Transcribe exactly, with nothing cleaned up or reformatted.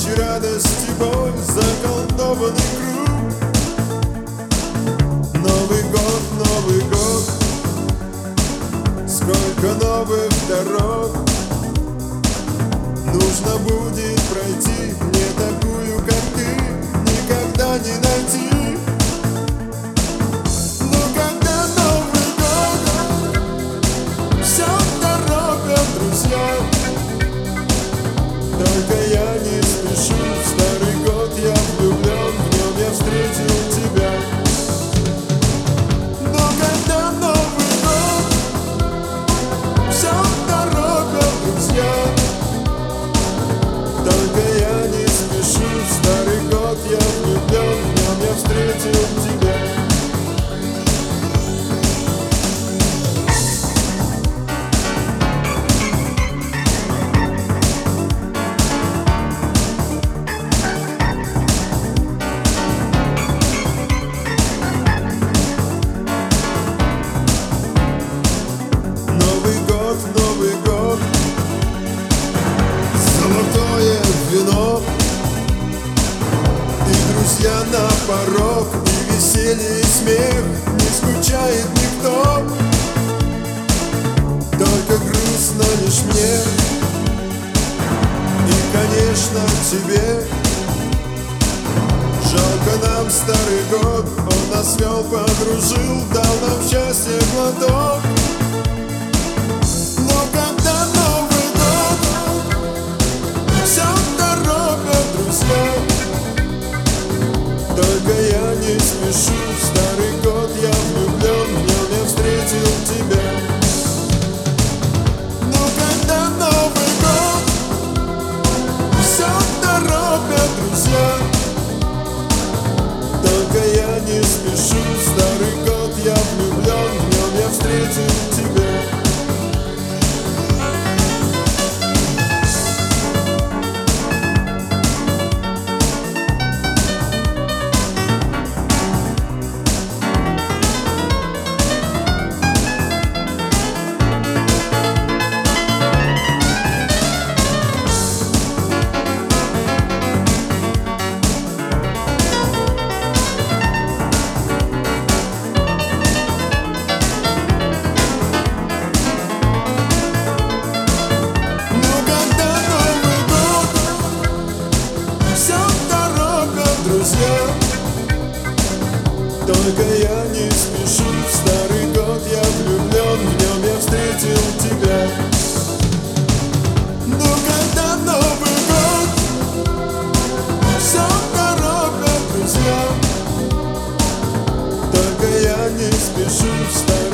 радость и боль, заколдованный круг. Новый год, Новый год, сколько новых дорог нужно будет пройти. Мне такую, как ты, никогда не найти. Но когда Новый год, все торопят друзья. Только я не спешу, в старый год я влюблен, в нем я встретил тебя. Но когда Новый год, все торопят друзья. Только я не спешу, в старый год я влюблен, в нем я встретил тебя. Новый год, золотое вино и друзья на порог, и веселье, и смех, не скучает никто. Только грустно лишь мне и, конечно, тебе. Жалко нам старый год, он нас вел, подружил, дал нам счастье глоток. Но когда Новый год, все торопят друзья. Только я не спешу, в старый год я влюблен, в нем я встретил тебя. Но когда Новый год, все торопят друзья. Только я не спешу, в старый год я влюблен, в нем я встретил тебя. Только я не спешу, в старый год я влюблен, в нем я встретил тебя. Но когда Новый год, все торопят друзья. Только я не спешу, в старый